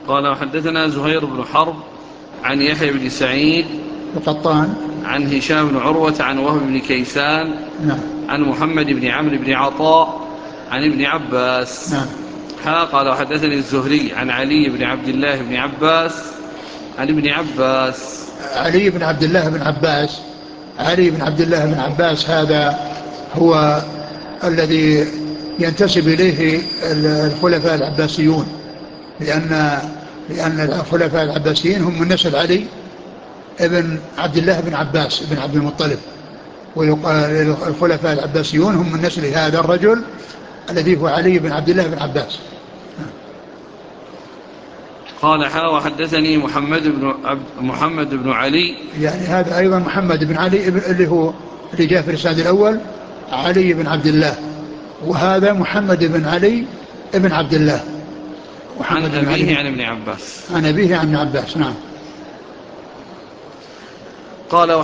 قال وحدثنا زهير بن حرب عن يحيى بن سعيد القطان عن هشام بن عروة عن وهب بن كيسان نعم عن محمد بن عمرو بن عطاء عن ابن عباس. نعم. قال وحدثني الزهري عن علي بن عبد الله بن عباس عن ابن عباس. علي بن عبد الله بن عباس. علي بن عبد الله بن عباس هذا هو الذي ينتسب إليه الخلفاء العباسيون، لأن الخلفاء العباسيين هم من نسل علي ابن عبد الله بن عباس بن عبد المطلب، ويقال الخلفاء العباسيون هم من نسل هذا الرجل الذي هو علي بن عبد الله بن عباس. قال وحدثني محمد بن علي، يعني هذا أيضا محمد بن علي اللي هو اللي جاء في الإسناد الأول علي بن عبد الله، وهذا محمد بن علي بن عبد الله، عن محمد بن أبيه علي عن ابن عباس. عن أبيه عن ابن عباس. نعم. قال